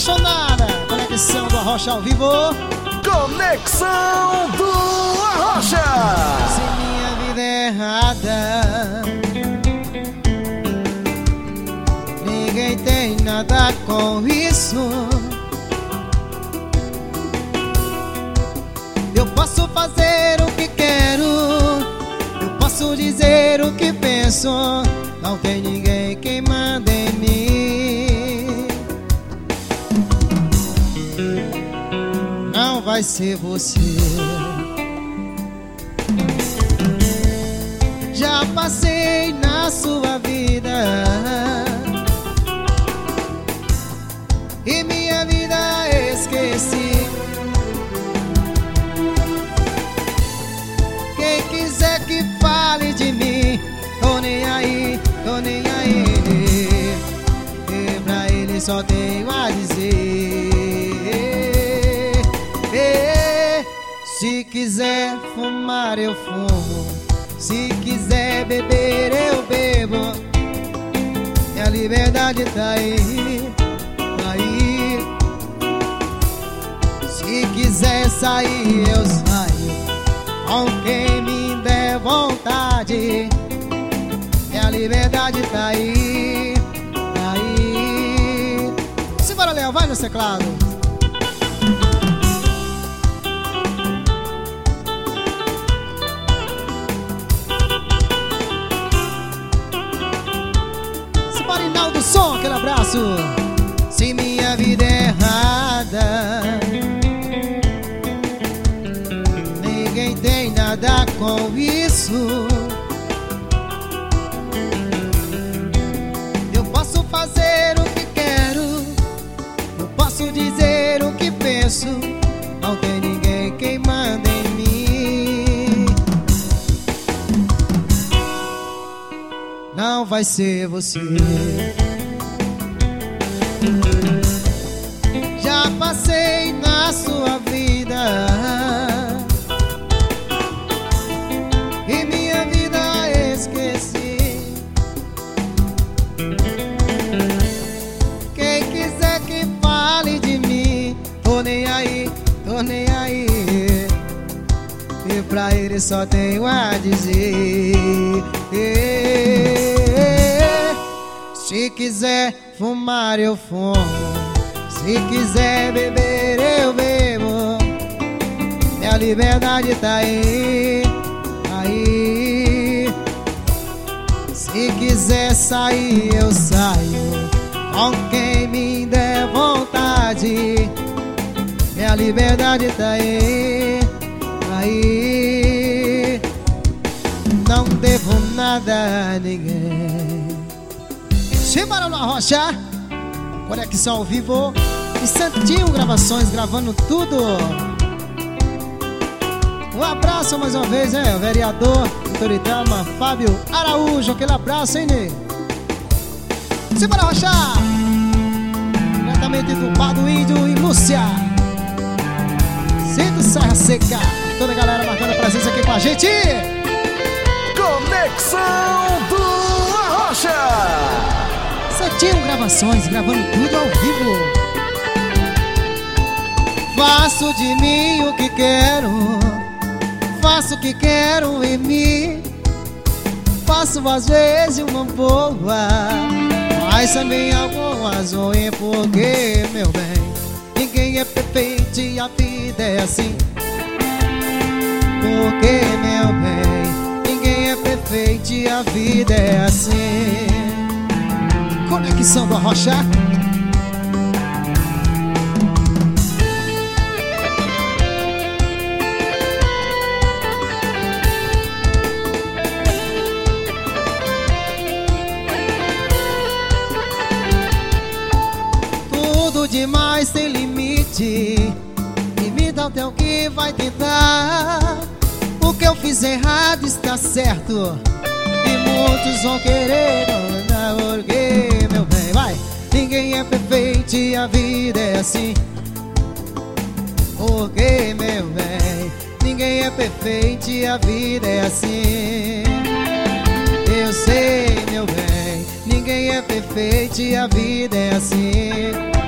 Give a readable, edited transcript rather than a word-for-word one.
apaixonada. Conexão do Arrocha ao vivo. Conexão do Arrocha. Se minha vida é errada, ninguém tem nada com isso. Eu posso fazer o que quero, eu posso dizer o que penso. Não tem ninguém que manda em mim. Não vai ser você. Já passei na sua vida e minha vida esqueci. Quem quiser que fale de mim, tô nem aí, tô nem aí. E pra ele só tenho a dizer. Se quiser fumar eu fumo, se quiser beber eu bebo. Minha liberdade tá aí, tá aí. Se quiser sair eu saio, com quem me der vontade. Minha liberdade tá aí, tá aí. Simbora, Léo, vai no teclado. Simbora, Inaldo Som, aquele abraço. Se minha vida é errada, ninguém tem nada com isso. Eu posso fazer o que quero, eu posso dizer o que penso. Não tem ninguém que manda em mim. Não vai ser você. Já passei na sua vida e minha vida esqueci. Quem quiser que fale de mim, tô nem aí, tô nem aí. E pra ele só tenho a dizer. Se quiser fumar eu fumo, se quiser beber eu bebo. Minha liberdade tá aí, tá aí. Se quiser sair eu saio, com quem me der vontade. Minha liberdade tá aí, tá aí. Não devo nada a ninguém. Simbora no Arrocha, conexão ao vivo e Santinho Gravações gravando tudo. Um abraço mais uma vez, o vereador Itoritama, Fábio Araújo. Aquele abraço, hein, Ney? Simbora, Arrocha, diretamente do Pado Índio e Lúcia, Centro Serra Seca. Toda a galera marcando a presença aqui com a gente. Conexão do Arrocha. Santinho Gravações, gravando tudo ao vivo. Faço de mim o que quero, faço o que quero em mim. Faço às vezes uma boa, mas também algumas ruins. Porque, meu bem, ninguém é perfeito e a vida é assim. Porque, meu bem, ninguém é perfeito e a vida é assim. Conexão do Arrocha. Tudo demais tem limite, limita até o que vai tentar. O que eu fiz errado está certo e muitos vão querer mandar. Porque, meu bem, vai, ninguém é perfeito e a vida é assim. Porque, meu bem, ninguém é perfeito e a vida é assim. sei, meu bem, ninguém é perfeito e a vida é assim.